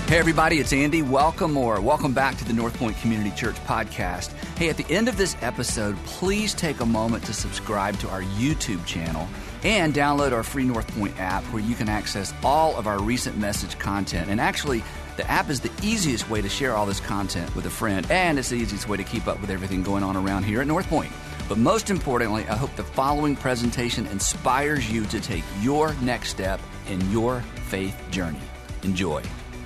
Hey everybody, it's Andy. Welcome back to the North Point Community Church podcast. Hey, at the end of this episode, please take a moment to subscribe to our YouTube channel and download our free North Point app where you can access all of our recent message content. And actually, the app is the easiest way to share all this content with a friend, and it's the easiest way to keep up with everything going on around here at North Point. But most importantly, I hope the following presentation inspires you to take your next step in your faith journey. Enjoy.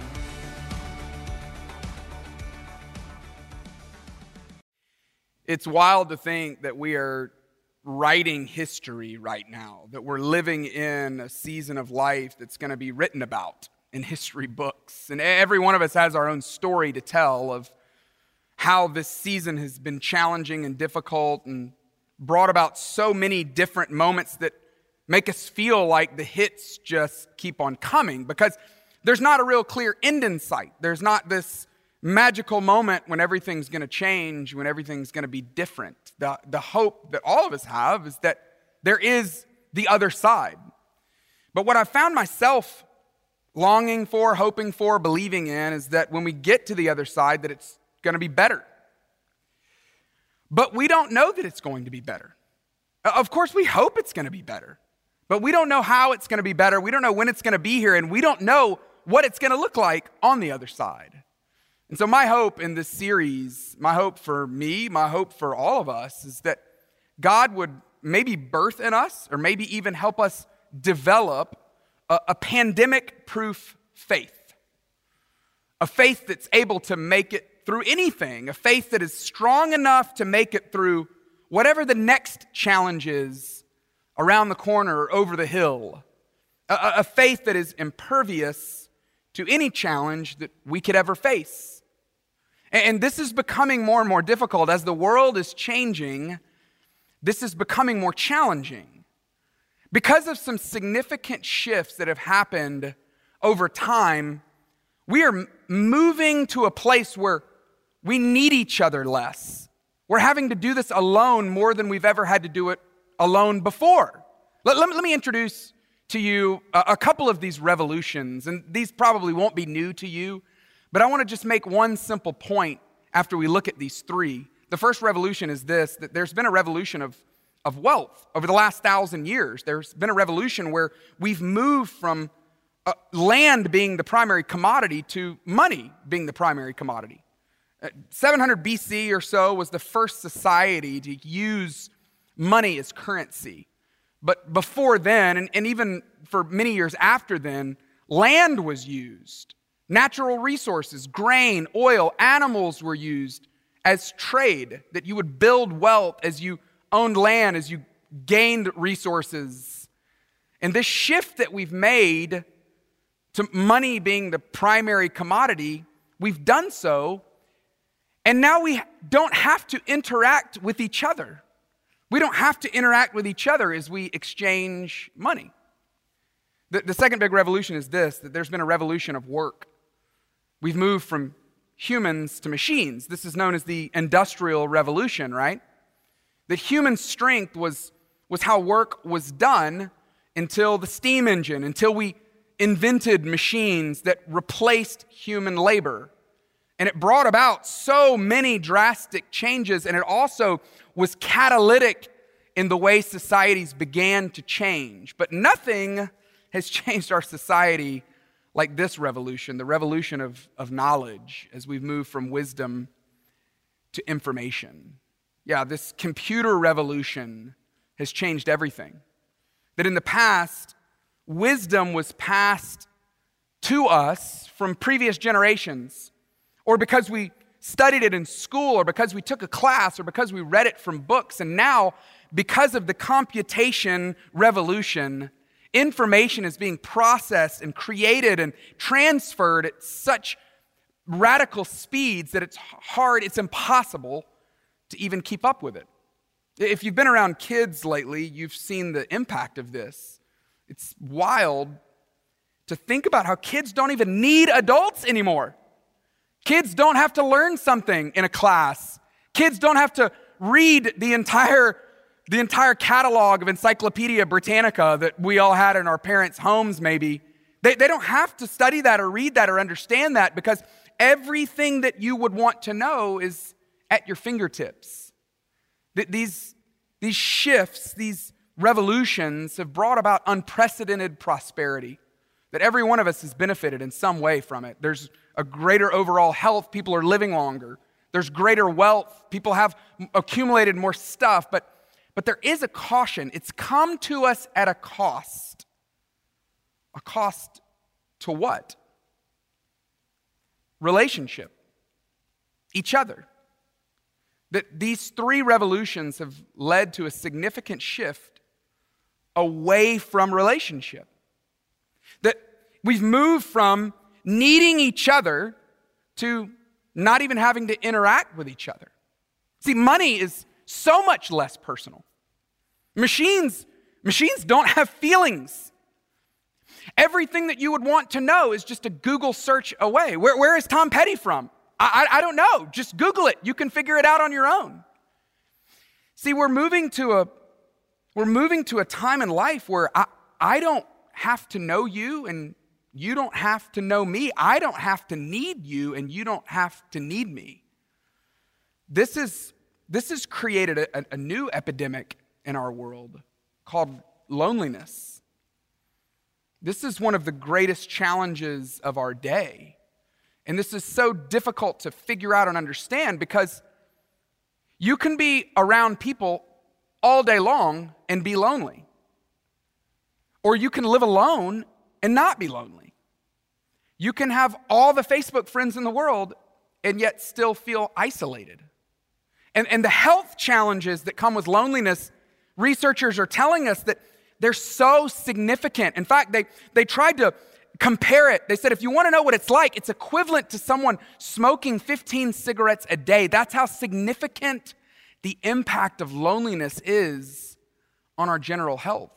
It's wild to think that we are writing history right now, that we're living in a season of life that's going to be written about in history books. And every one of us has our own story to tell of how this season has been challenging and difficult and brought about so many different moments that make us feel like the hits just keep on coming because there's not a real clear end in sight. There's not this magical moment when everything's going to change, when everything's going to be different. The hope that all of us have is that there is the other side. But what I found myself longing for, hoping for, believing in is that when we get to the other side, that it's going to be better. But we don't know that it's going to be better. Of course, we hope it's going to be better, but we don't know how it's going to be better. We don't know when it's going to be here, and we don't know what it's going to look like on the other side. And so my hope in this series, my hope for me, my hope for all of us is that God would maybe birth in us or maybe even help us develop a pandemic-proof faith. A faith that's able to make it through anything. A faith that is strong enough to make it through whatever the next challenge is around the corner or over the hill. A faith that is impervious to any challenge that we could ever face. And this is becoming more and more difficult. As the world is changing, this is becoming more challenging. Because of some significant shifts that have happened over time, we are moving to a place where we need each other less. We're having to do this alone more than we've ever had to do it alone before. Let me introduce to you a couple of these revolutions, and these probably won't be new to you. But I want to just make one simple point after we look at these three. The first revolution is this, that there's been a revolution of wealth over the last 1,000 years. There's been a revolution where we've moved from land being the primary commodity to money being the primary commodity. 700 BC or so was the first society to use money as currency. But before then, and even for many years after then, land was used. Natural resources, grain, oil, animals were used as trade, that you would build wealth as you owned land, as you gained resources. And this shift that we've made to money being the primary commodity, we've done so, and now we don't have to interact with each other. We don't have to interact with each other as we exchange money. The second big revolution is this, that there's been a revolution of work. We've moved from humans to machines. This is known as the Industrial Revolution, right? That human strength was how work was done until the steam engine, until we invented machines that replaced human labor. And it brought about so many drastic changes, and it also was catalytic in the way societies began to change. But nothing has changed our society like this revolution, the revolution of knowledge, as we've moved from wisdom to information. Yeah, this computer revolution has changed everything. That in the past, wisdom was passed to us from previous generations, or because we studied it in school, or because we took a class, or because we read it from books. And now, because of the computation revolution, information is being processed and created and transferred at such radical speeds that it's impossible to even keep up with it. If you've been around kids lately, you've seen the impact of this. It's wild to think about how kids don't even need adults anymore. Kids don't have to learn something in a class. Kids don't have to read the entire catalog of Encyclopedia Britannica that we all had in our parents' homes maybe They don't have to study that or read that or understand that, because everything that you would want to know is at your fingertips. These shifts, these revolutions have brought about unprecedented prosperity, that every one of us has benefited in some way from it. There's a greater overall health. People are living longer. There's greater wealth. People have accumulated more stuff, but there is a caution. It's come to us at a cost. A cost to what? Relationship. Each other. That these three revolutions have led to a significant shift away from relationship. That we've moved from needing each other to not even having to interact with each other. See, money is so much less personal. Machines don't have feelings. Everything that you would want to know is just a Google search away. Where is Tom Petty from? I don't know. Just Google it. You can figure it out on your own. See, we're moving to a time in life where I don't have to know you and you don't have to know me. I don't have to need you and you don't have to need me. This has created a new epidemic in our world called loneliness. This is one of the greatest challenges of our day. And this is so difficult to figure out and understand, because you can be around people all day long and be lonely. Or you can live alone and not be lonely. You can have all the Facebook friends in the world and yet still feel isolated. And the health challenges that come with loneliness, researchers are telling us that they're so significant. In fact, they tried to compare it. They said, if you want to know what it's like, it's equivalent to someone smoking 15 cigarettes a day. That's how significant the impact of loneliness is on our general health.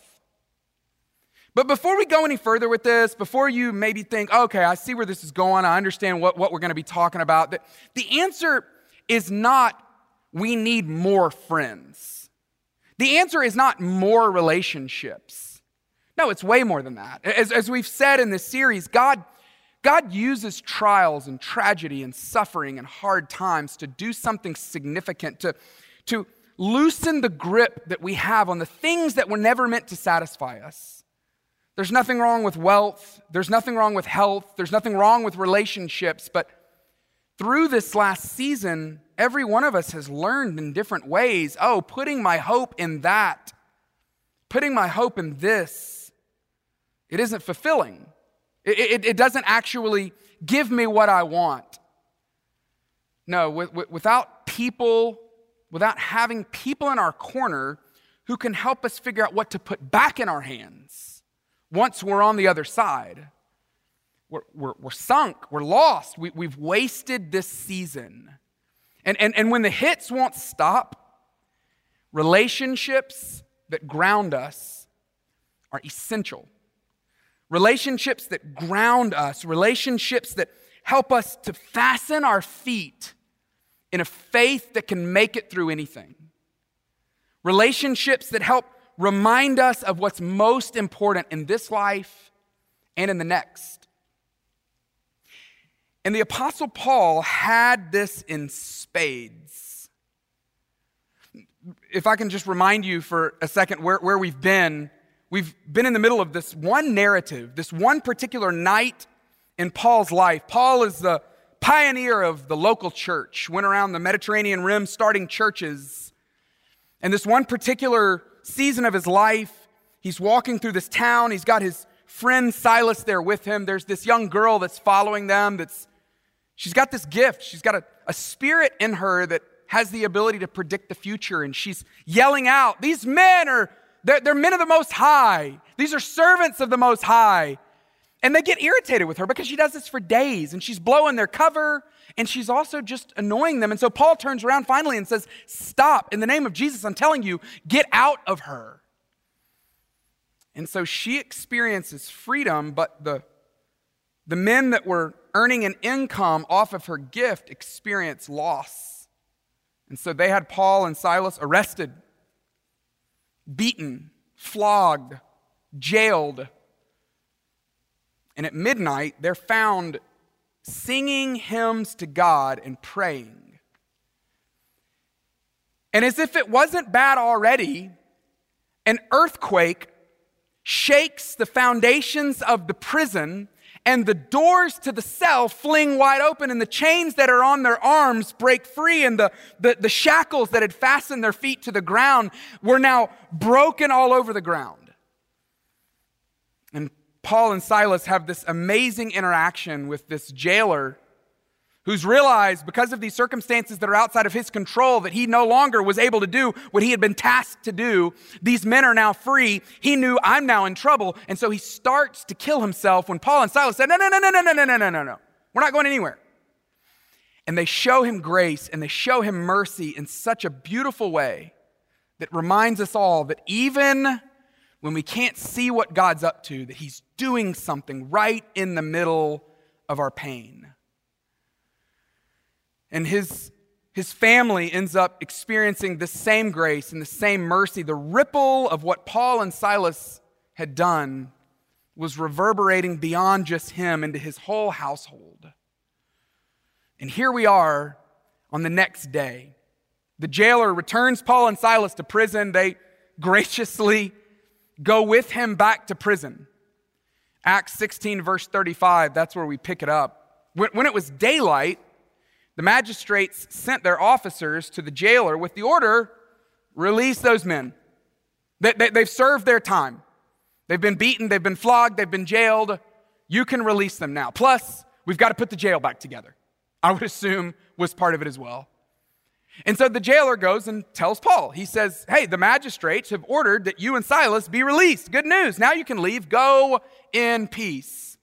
But before we go any further with this, before you maybe think, okay, I see where this is going, I understand what we're going to be talking about, the answer is not we need more friends. The answer is not more relationships. No, it's way more than that. As we've said in this series, God uses trials and tragedy and suffering and hard times to do something significant, to loosen the grip that we have on the things that were never meant to satisfy us. There's nothing wrong with wealth. There's nothing wrong with health. There's nothing wrong with relationships. But through this last season, every one of us has learned in different ways, putting my hope in that, putting my hope in this, it isn't fulfilling. It doesn't actually give me what I want. No, without people, without having people in our corner who can help us figure out what to put back in our hands once we're on the other side, we're sunk, we're lost, we've wasted this season. And when the hits won't stop, relationships that ground us are essential. Relationships that ground us, relationships that help us to fasten our feet in a faith that can make it through anything. Relationships that help remind us of what's most important in this life and in the next. And the Apostle Paul had this in spades. If I can just remind you for a second where we've been in the middle of this one narrative, this one particular night in Paul's life. Paul is the pioneer of the local church, went around the Mediterranean rim starting churches. And this one particular season of his life, he's walking through this town. He's got his friend Silas there with him. There's this young girl that's following them. She's got this gift. She's got a spirit in her that has the ability to predict the future. And she's yelling out, these men they're men of the Most High. These are servants of the Most High. And they get irritated with her because she does this for days. And she's blowing their cover. And she's also just annoying them. And so Paul turns around finally and says, stop. In the name of Jesus, I'm telling you, get out of her. And so she experiences freedom, but the men that were earning an income off of her gift experience loss. And so they had Paul and Silas arrested, beaten, flogged, jailed. And at midnight, they're found singing hymns to God and praying. And as if it wasn't bad already, an earthquake shakes the foundations of the prison, and the doors to the cell fling wide open, and the chains that are on their arms break free, and the shackles that had fastened their feet to the ground were now broken all over the ground. And Paul and Silas have this amazing interaction with this jailer who's realized, because of these circumstances that are outside of his control, that he no longer was able to do what he had been tasked to do. These men are now free. He knew, I'm now in trouble. And so he starts to kill himself when Paul and Silas said, no. We're not going anywhere. And they show him grace and they show him mercy in such a beautiful way that reminds us all that even when we can't see what God's up to, that he's doing something right in the middle of our pain. And his family ends up experiencing the same grace and the same mercy. The ripple of what Paul and Silas had done was reverberating beyond just him into his whole household. And here we are on the next day. The jailer returns Paul and Silas to prison. They graciously go with him back to prison. Acts 16, verse 35, that's where we pick it up. When it was daylight, the magistrates sent their officers to the jailer with the order, release those men. They've served their time. They've been beaten, they've been flogged, they've been jailed. You can release them now. Plus, we've got to put the jail back together. I would assume was part of it as well. And so the jailer goes and tells Paul. He says, hey, the magistrates have ordered that you and Silas be released. Good news. Now you can leave. Go in peace.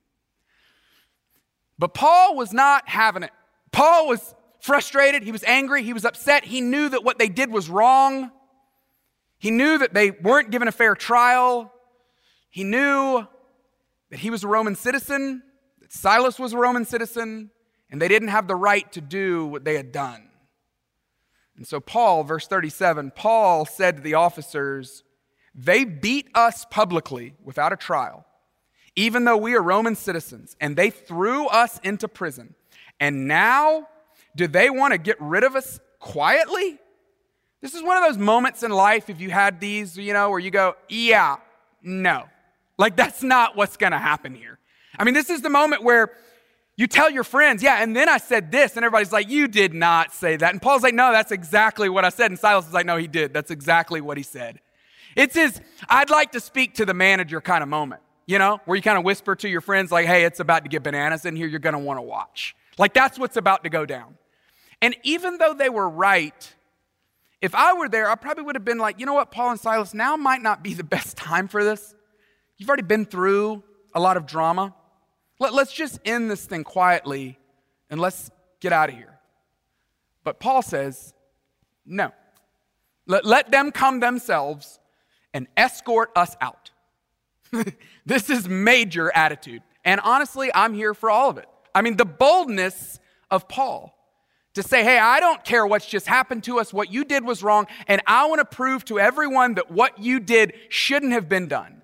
But Paul was not having it. Paul was frustrated, he was angry, he was upset. He knew that what they did was wrong. He knew that they weren't given a fair trial. He knew that he was a Roman citizen, that Silas was a Roman citizen, and they didn't have the right to do what they had done. And so Paul, verse 37, Paul said to the officers, they beat us publicly without a trial, even though we are Roman citizens, and they threw us into prison. And now, do they want to get rid of us quietly? This is one of those moments in life, if you had these, where you go, yeah, no. Like, that's not what's going to happen here. I mean, this is the moment where you tell your friends, yeah, and then I said this, and everybody's like, you did not say that. And Paul's like, no, that's exactly what I said. And Silas is like, no, he did. That's exactly what he said. It's his, I'd like to speak to the manager kind of moment, where you kind of whisper to your friends like, hey, it's about to get bananas in here. You're going to want to watch. Like, that's what's about to go down. And even though they were right, if I were there, I probably would have been like, you know what, Paul and Silas, now might not be the best time for this. You've already been through a lot of drama. Let's just end this thing quietly and let's get out of here. But Paul says, no. Let them come themselves and escort us out. This is major attitude. And honestly, I'm here for all of it. I mean, the boldness of Paul to say, hey, I don't care what's just happened to us. What you did was wrong. And I want to prove to everyone that what you did shouldn't have been done.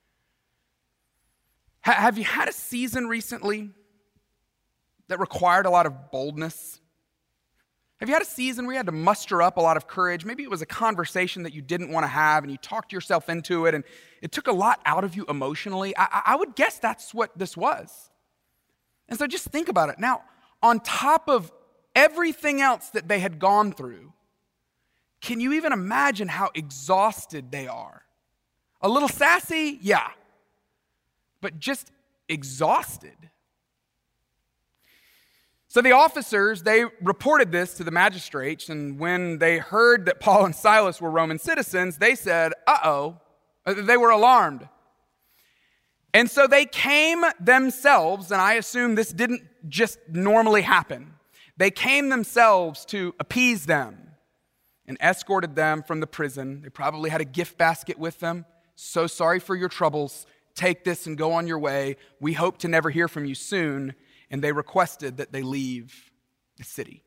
Have you had a season recently that required a lot of boldness? Have you had a season where you had to muster up a lot of courage? Maybe it was a conversation that you didn't want to have and you talked yourself into it and it took a lot out of you emotionally. I would guess that's what this was. And so just think about it. Now, on top of everything else that they had gone through, can you even imagine how exhausted they are? A little sassy? Yeah. But just exhausted. So the officers, they reported this to the magistrates, and when they heard that Paul and Silas were Roman citizens, they said, uh-oh. They were alarmed. And so they came themselves, and I assume this didn't just normally happen. They came themselves to appease them and escorted them from the prison. They probably had a gift basket with them. So sorry for your troubles. Take this and go on your way. We hope to never hear from you soon. And they requested that they leave the city.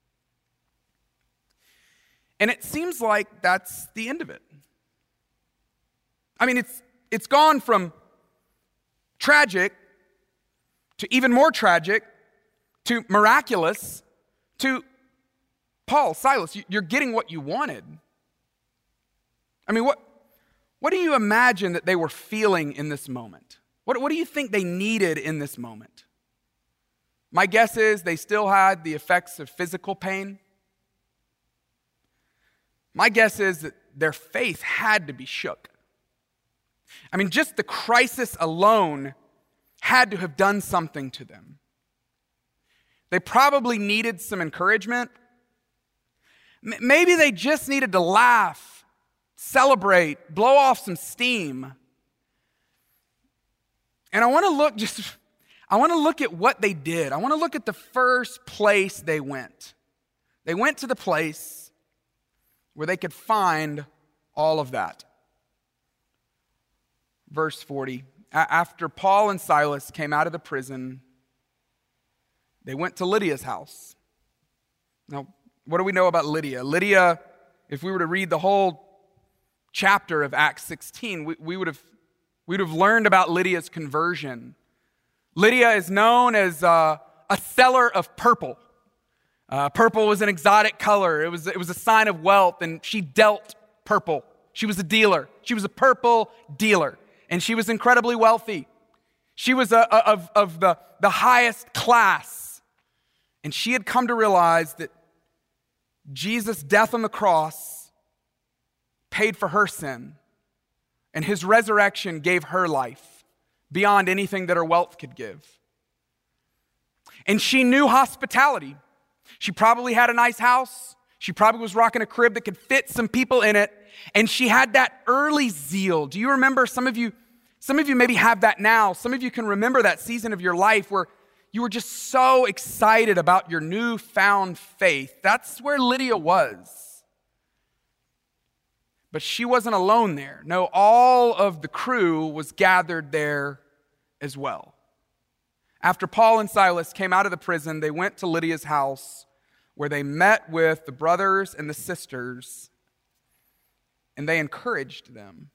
And it seems like that's the end of it. I mean, it's gone from tragic to even more tragic, to miraculous, to Paul, Silas, you're getting what you wanted. I mean, what do you imagine that they were feeling in this moment? What do you think they needed in this moment? My guess is they still had the effects of physical pain. My guess is that their faith had to be shook. I mean, just the crisis alone had to have done something to them. They probably needed some encouragement. Maybe they just needed to laugh, celebrate, blow off some steam. And I want to look at what they did. I want to look at the first place they went. They went to the place where they could find all of that. Verse 40, after Paul and Silas came out of the prison, they went to Lydia's house. Now, what do we know about Lydia? Lydia, if we were to read the whole chapter of Acts 16, we would have learned about Lydia's conversion. Lydia is known as a seller of purple. Purple was an exotic color. It was a sign of wealth, and she dealt purple. She was a dealer. She was a purple dealer, and she was incredibly wealthy. She was of the highest class, and she had come to realize that Jesus' death on the cross paid for her sin, and his resurrection gave her life beyond anything that her wealth could give. And she knew hospitality. She probably had a nice house. She probably was rocking a crib that could fit some people in it. And she had that early zeal. Do you remember, some of you maybe have that now. Some of you can remember that season of your life where you were just so excited about your newfound faith. That's where Lydia was. But she wasn't alone there. No, all of the crew was gathered there as well. After Paul and Silas came out of the prison, they went to Lydia's house where they met with the brothers and the sisters, and they encouraged them.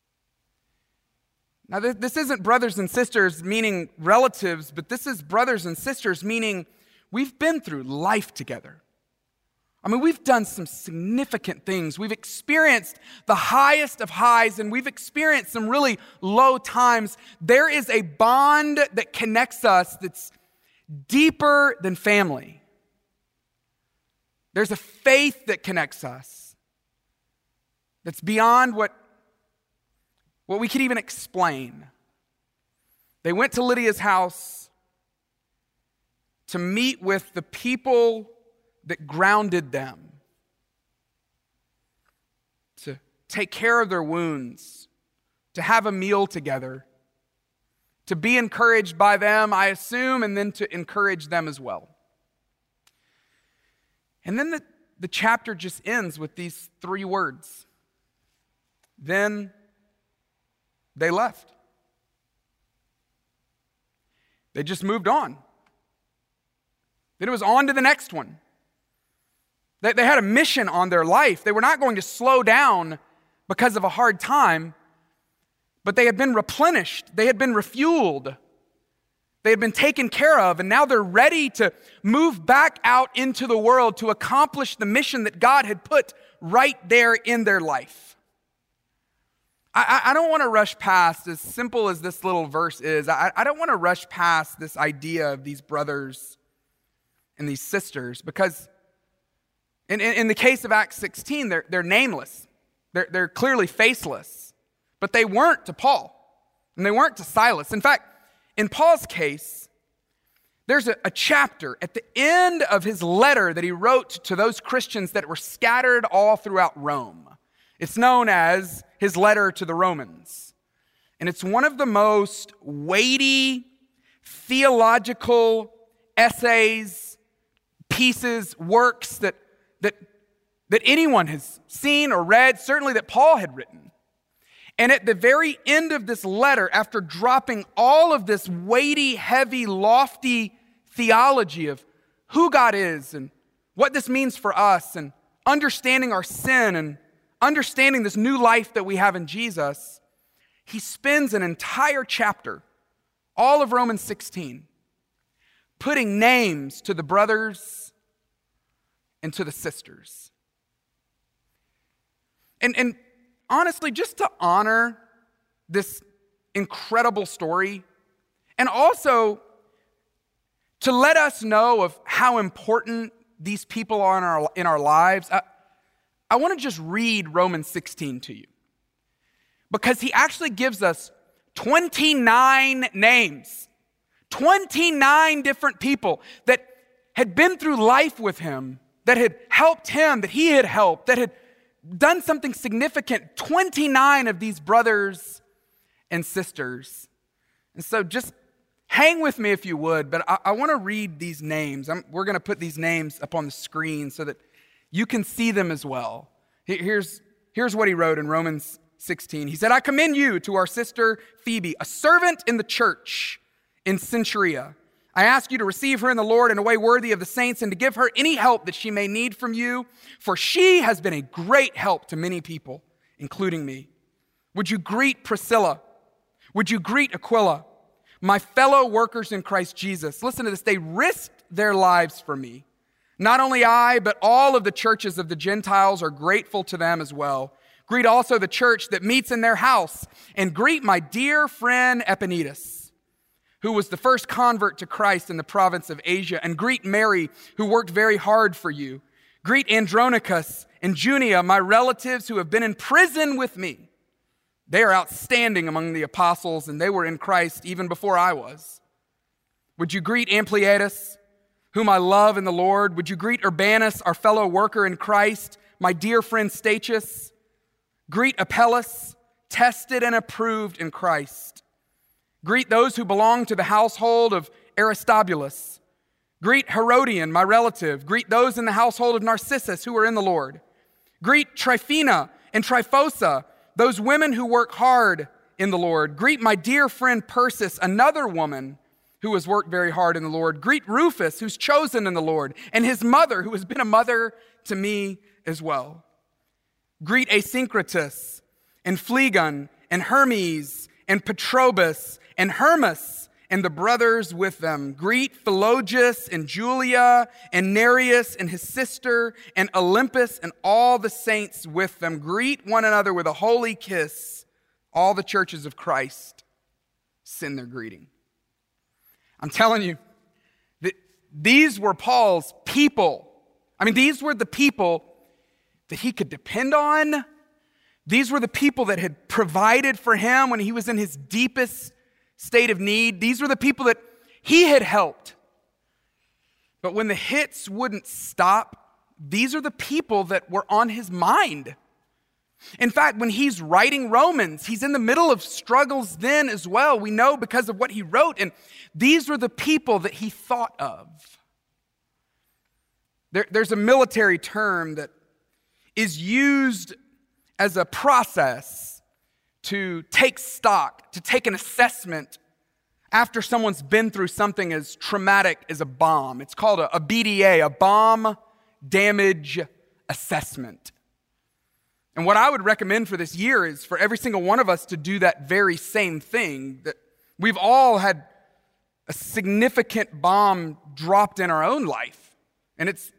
Now, this isn't brothers and sisters meaning relatives, but this is brothers and sisters meaning we've been through life together. I mean, we've done some significant things. We've experienced the highest of highs, and we've experienced some really low times. There is a bond that connects us that's deeper than family. There's a faith that connects us that's beyond what we could even explain. They went to Lydia's house to meet with the people that grounded them, to take care of their wounds, to have a meal together, to be encouraged by them, I assume, and then to encourage them as well. And then the chapter just ends with these 3 words. Then they left. They just moved on. Then it was on to the next one. They had a mission on their life. They were not going to slow down because of a hard time, but they had been replenished. They had been refueled. They had been taken care of, and now they're ready to move back out into the world to accomplish the mission that God had put right there in their life. I don't want to rush past, as simple as this little verse is, I don't want to rush past this idea of these brothers and these sisters, because in the case of Acts 16, they're nameless. They're clearly faceless. But they weren't to Paul, and they weren't to Silas. In fact, in Paul's case, there's a chapter at the end of his letter that he wrote to those Christians that were scattered all throughout Rome. It's known as his letter to the Romans. And it's one of the most weighty theological essays, pieces, works that anyone has seen or read, certainly that Paul had written. And at the very end of this letter, after dropping all of this weighty, heavy, lofty theology of who God is and what this means for us and understanding our sin and understanding this new life that we have in Jesus, he spends an entire chapter, all of Romans 16, putting names to the brothers and to the sisters. And honestly, just to honor this incredible story, and also to let us know of how important these people are in our lives, I want to just read Romans 16 to you. Because he actually gives us 29 names, 29 different people that had been through life with him, that had helped him, that he had helped, that had done something significant. 29 of these brothers and sisters. And so just hang with me if you would, but I want to read these names. We're going to put these names up on the screen so that you can see them as well. Here's what he wrote in Romans 16. He said, I commend you to our sister Phoebe, a servant in the church in Cenchrea. I ask you to receive her in the Lord in a way worthy of the saints and to give her any help that she may need from you, for she has been a great help to many people, including me. Would you greet Priscilla? Would you greet Aquila, my fellow workers in Christ Jesus? Listen to this. They risked their lives for me. Not only I, but all of the churches of the Gentiles are grateful to them as well. Greet also the church that meets in their house, and greet my dear friend Epaenetus, who was the first convert to Christ in the province of Asia, and greet Mary, who worked very hard for you. Greet Andronicus and Junia, my relatives who have been in prison with me. They are outstanding among the apostles, and they were in Christ even before I was. Would you greet Ampliatus, whom I love in the Lord? Would you greet Urbanus, our fellow worker in Christ, my dear friend Stachys? Greet Apelles, tested and approved in Christ. Greet those who belong to the household of Aristobulus. Greet Herodian, my relative. Greet those in the household of Narcissus who are in the Lord. Greet Tryphena and Tryphosa, those women who work hard in the Lord. Greet my dear friend Persis, another woman who has worked very hard in the Lord. Greet Rufus, who's chosen in the Lord, and his mother, who has been a mother to me as well. Greet Asyncritus and Phlegon and Hermes and Patrobas and Hermas and the brothers with them. Greet Philologus and Julia and Nereus and his sister and Olympus and all the saints with them. Greet one another with a holy kiss. All the churches of Christ send their greeting. I'm telling you, that these were Paul's people. I mean, these were the people that he could depend on. These were the people that had provided for him when he was in his deepest state of need. These were the people that he had helped. But when the hits wouldn't stop, these are the people that were on his mind. In fact, when he's writing Romans, he's in the middle of struggles then as well. We know because of what he wrote. And these were the people that he thought of. There's a military term that is used as a process to take stock, to take an assessment after someone's been through something as traumatic as a bomb. It's called a BDA, a bomb damage assessment. And what I would recommend for this year is for every single one of us to do that very same thing. That we've all had a significant bomb dropped in our own life. And it's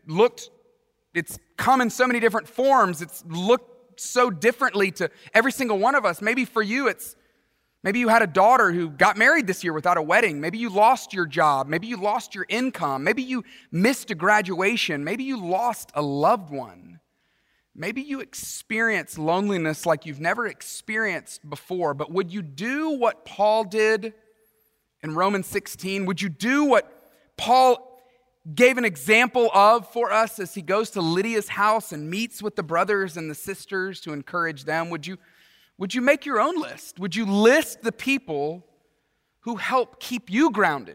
come in so many different forms. It's looked so differently to every single one of us. Maybe for you, maybe you had a daughter who got married this year without a wedding. Maybe you lost your job. Maybe you lost your income. Maybe you missed a graduation. Maybe you lost a loved one. Maybe you experience loneliness like you've never experienced before. But would you do what Paul did in Romans 16? Would you do what Paul gave an example of for us as he goes to Lydia's house and meets with the brothers and the sisters to encourage them? Would you make your own list? Would you list the people who help keep you grounded?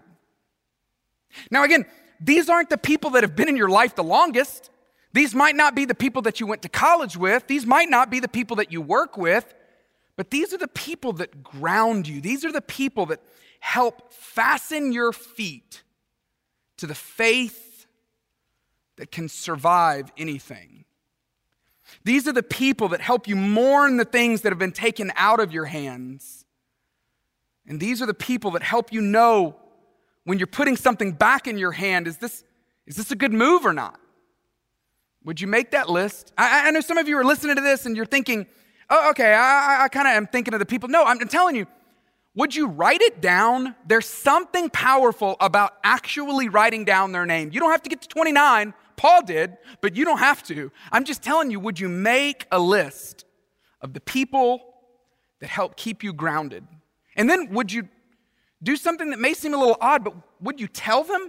Now again, these aren't the people that have been in your life the longest. These might not be the people that you went to college with. These might not be the people that you work with. But these are the people that ground you. These are the people that help fasten your feet to the faith that can survive anything. These are the people that help you mourn the things that have been taken out of your hands. And these are the people that help you know when you're putting something back in your hand, is this a good move or not? Would you make that list? I know some of you are listening to this and you're thinking, oh, okay, I kind of am thinking of the people. No, I'm telling you, would you write it down? There's something powerful about actually writing down their name. You don't have to get to 29. Paul did, but you don't have to. I'm just telling you, would you make a list of the people that help keep you grounded? And then would you do something that may seem a little odd, but would you tell them?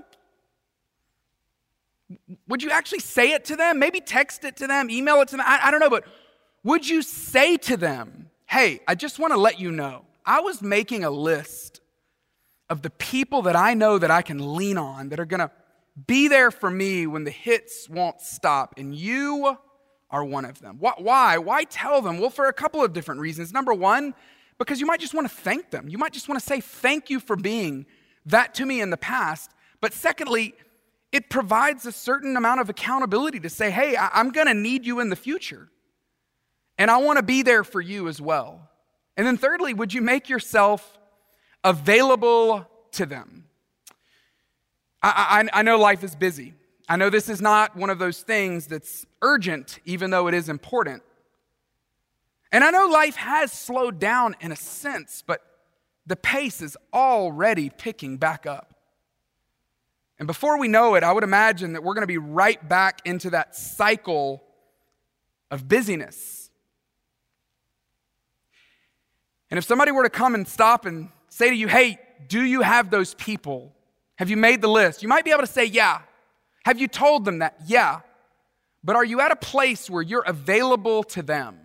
Would you actually say it to them? Maybe text it to them, email it to them. I don't know, but would you say to them, hey, I just want to let you know, I was making a list of the people that I know that I can lean on, that are going to be there for me when the hits won't stop, and you are one of them. Why? Why tell them? Well, for a couple of different reasons. Number one, because you might just want to thank them. You might just want to say thank you for being that to me in the past. But secondly, it provides a certain amount of accountability to say, hey, I'm going to need you in the future, and I want to be there for you as well. And then thirdly, would you make yourself available to them? I know life is busy. I know this is not one of those things that's urgent, even though it is important. And I know life has slowed down in a sense, but the pace is already picking back up. And before we know it, I would imagine that we're going to be right back into that cycle of busyness. And if somebody were to come and stop and say to you, hey, do you have those people? Have you made the list? You might be able to say, yeah. Have you told them that? Yeah. But are you at a place where you're available to them?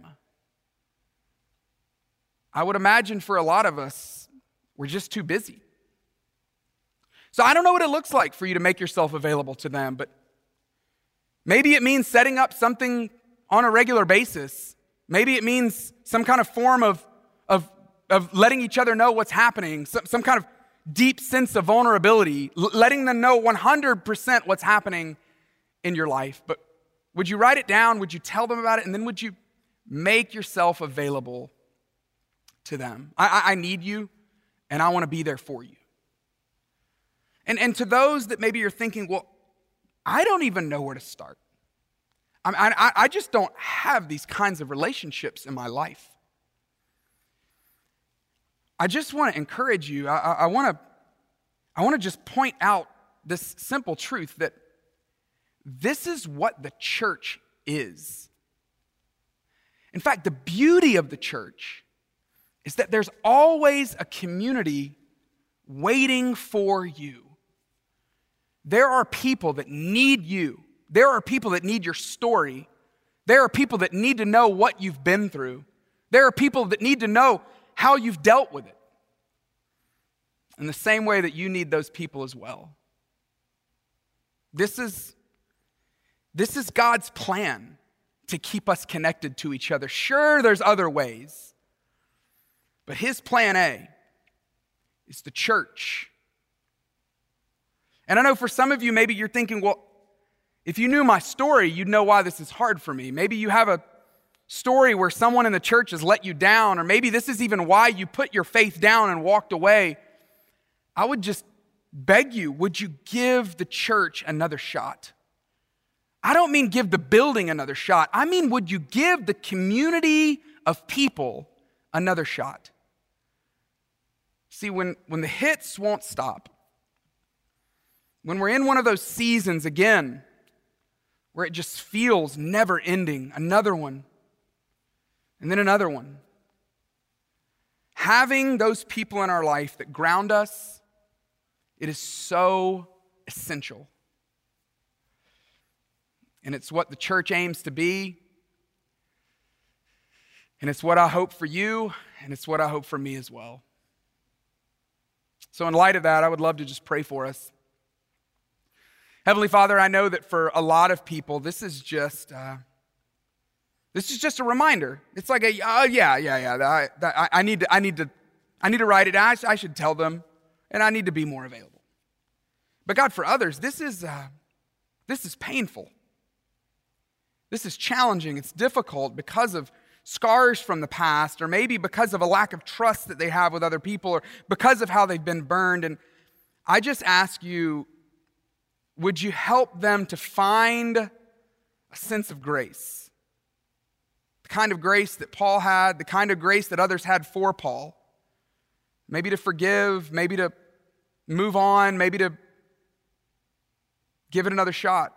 I would imagine for a lot of us, we're just too busy. So I don't know what it looks like for you to make yourself available to them, but maybe it means setting up something on a regular basis. Maybe it means some kind of form of letting each other know what's happening, some kind of deep sense of vulnerability, letting them know 100% what's happening in your life. But would you write it down? Would you tell them about it? And then would you make yourself available to them? I need you, and I want to be there for you. And to those that maybe you're thinking, well, I don't even know where to start. I just don't have these kinds of relationships in my life. I just want to encourage you. I want to just point out this simple truth that this is what the church is. In fact, the beauty of the church is that there's always a community waiting for you. There are people that need you. There are people that need your story. There are people that need to know what you've been through. There are people that need to know how you've dealt with it. In the same way that you need those people as well. This is God's plan to keep us connected to each other. Sure, there's other ways, but his plan A is the church. And I know for some of you, maybe you're thinking, well, if you knew my story, you'd know why this is hard for me. Maybe you have a story where someone in the church has let you down, or maybe this is even why you put your faith down and walked away. I would just beg you, would you give the church another shot? I don't mean give the building another shot. I mean, would you give the community of people another shot? See, when the hits won't stop, when we're in one of those seasons again, where it just feels never ending, another one, and then another one, having those people in our life that ground us, it is so essential. And it's what the church aims to be. And it's what I hope for you, and it's what I hope for me as well. So in light of that, I would love to just pray for us. Heavenly Father, I know that for a lot of people, this is just a reminder. It's like I need to write it down. I should tell them, and I need to be more available. But God, for others, this is painful. This is challenging. It's difficult because of scars from the past, or maybe because of a lack of trust that they have with other people, or because of how they've been burned. And I just ask you, would you help them to find a sense of grace? The kind of grace that Paul had, the kind of grace that others had for Paul. Maybe to forgive, maybe to move on, maybe to give it another shot.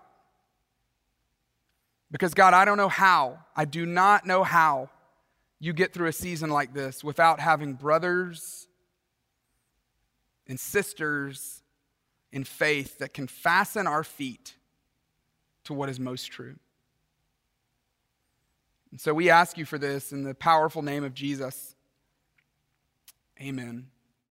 Because God, I don't know how, I do not know how you get through a season like this without having brothers and sisters in faith that can fasten our feet to what is most true. And so we ask you for this in the powerful name of Jesus. Amen.